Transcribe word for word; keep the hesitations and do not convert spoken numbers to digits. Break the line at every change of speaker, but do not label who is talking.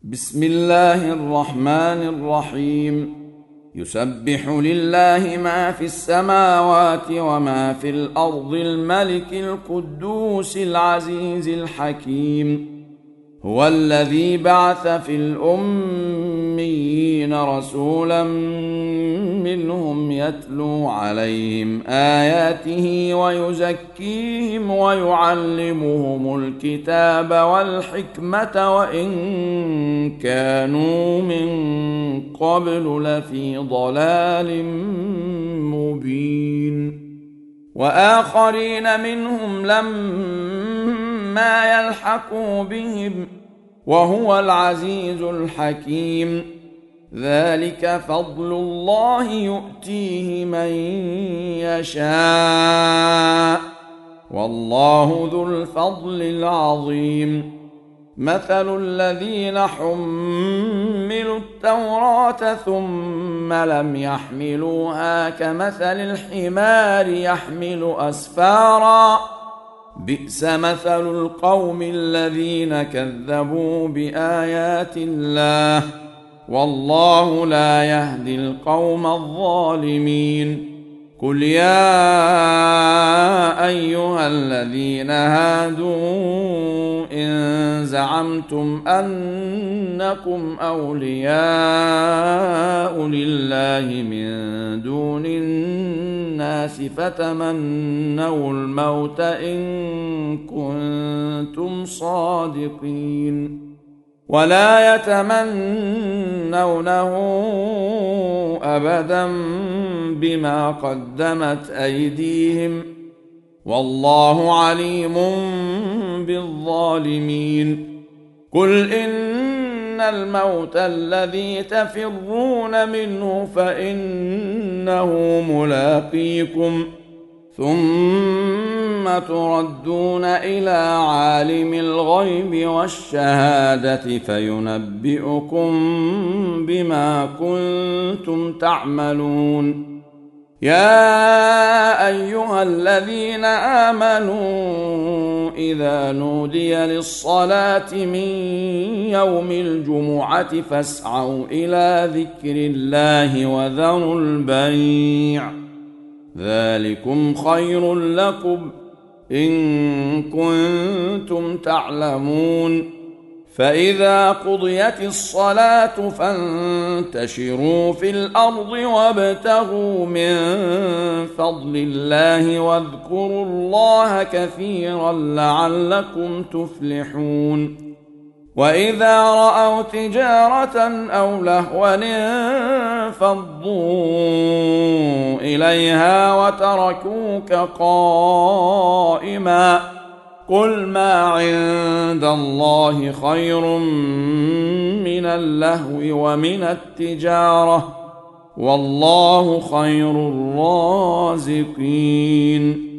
بسم الله الرحمن الرحيم. يسبح لله ما في السماوات وما في الأرض الملك القدوس العزيز الحكيم. هو الذي بعث في الأميين رسولا منهم يتلو عليهم آياته ويزكيهم ويعلمهم الكتاب والحكمة وإن كانوا من قبل لفي ضلال مبين. وآخرين منهم لما يلحقوا بهم وهو العزيز الحكيم. ذلك فضل الله يؤتيه من يشاء والله ذو الفضل العظيم. مثل الذين حملوا التوراة ثم لم يحملوها كمثل الحمار يحمل أسفارا بئس مثل القوم الذين كذبوا بآيات الله والله لا يهدي القوم الظالمين. قل يا أيها الذين هادوا إن زعمتم أنكم أولياء لله من دون الناس فتمنوا الموت إن كنتم صادقين ولا يتمنونه أبدا بما قدمت أيديهم والله عليم بالظالمين. قل إن الموت الذي تفرون منه فإنه ملاقيكم ثم تردون إلى عالم الغيب والشهادة فينبئكم بما كنتم تعملون. يا أيها الذين آمنوا إذا نودي للصلاة من يوم الجمعة فاسعوا إلى ذكر الله وذروا البيع ذلكم خير لكم إن كنتم تعلمون. فإذا قضيت الصلاة فانتشروا في الأرض وابتغوا من فضل الله واذكروا الله كثيرا لعلكم تفلحون. وإذا رأوا تجارة أو لهوا انفضوا إليها وتركوك قائما قل ما عند الله خير من اللهو ومن التجارة والله خير الرازقين.